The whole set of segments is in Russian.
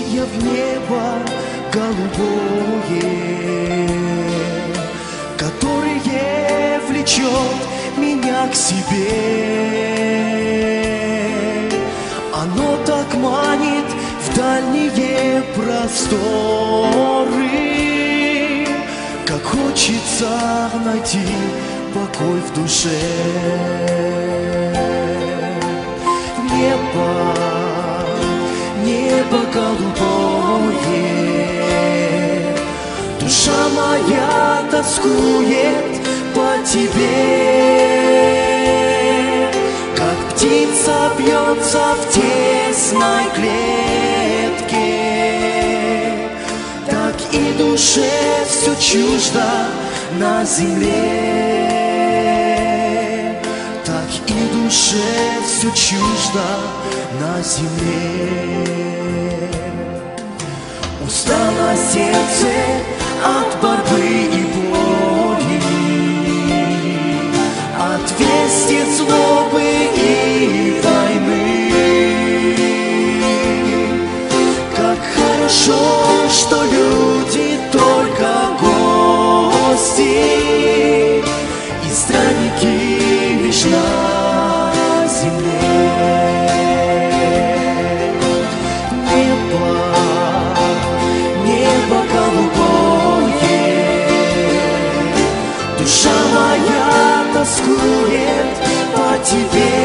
я в небо голубое, которое влечет меня к себе. Оно так манит в дальние просторы, как хочется найти покой в душе. Небо, небо голубое, душа моя тоскует по тебе. Как птица бьется в тесной клетке, так и душе все чуждо на земле, так и душе все чуждо на земле. Устало сердце от борьбы и боли, от вести злобы и войны. Как хорошо, что люди только гости и странники лишь на земле. Небо, небо голубое, душа моя тоскует по тебе.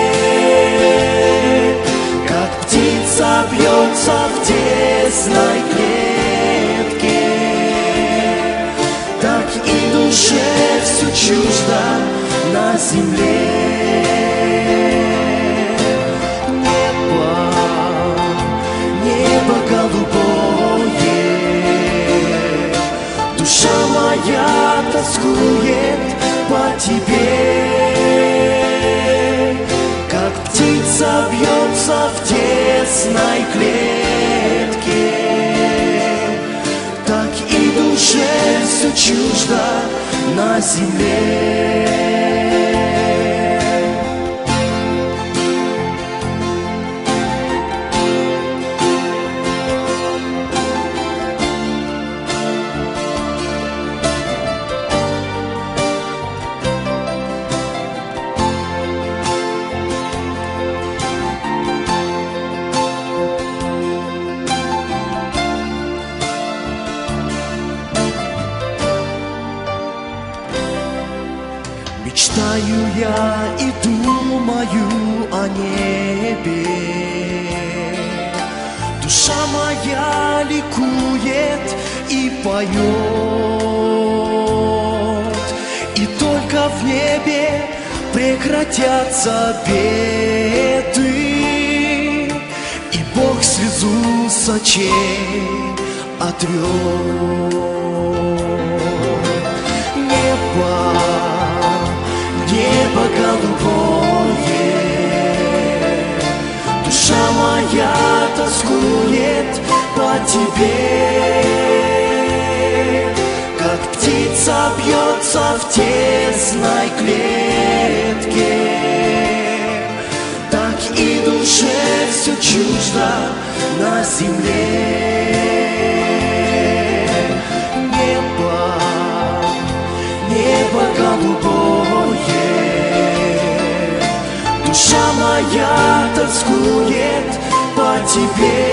Как птица бьется в тесной клетке, так и душе все чуждо на земле. Небо, небо голубое, душа моя тоскует по тебе. Как птица бьется в тесной клетке, так и душе все чуждо на земле. Мечтаю я и думаю о небе, душа моя ликует и поет, и только в небе прекратятся беды, и Бог слезу с очей отрет. Небо, небо голубое, душа моя тоскует по тебе. Как птица бьется в тесной клетке, так и душе все чуждо на земле. Небо, небо голубое, душа моя тоскует по тебе.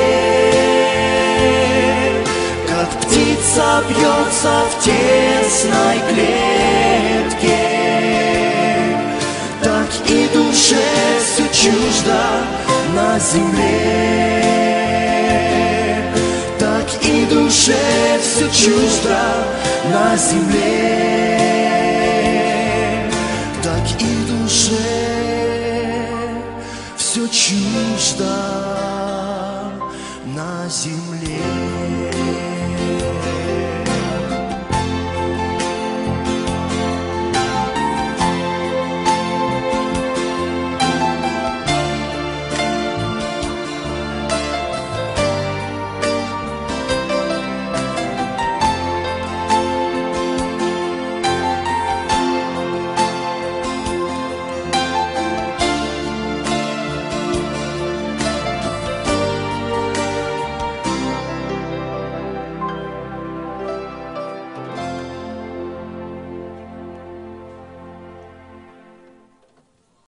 Как птица бьется в тесной клетке, так и душе все чуждо на земле, так и душе все чуждо на земле.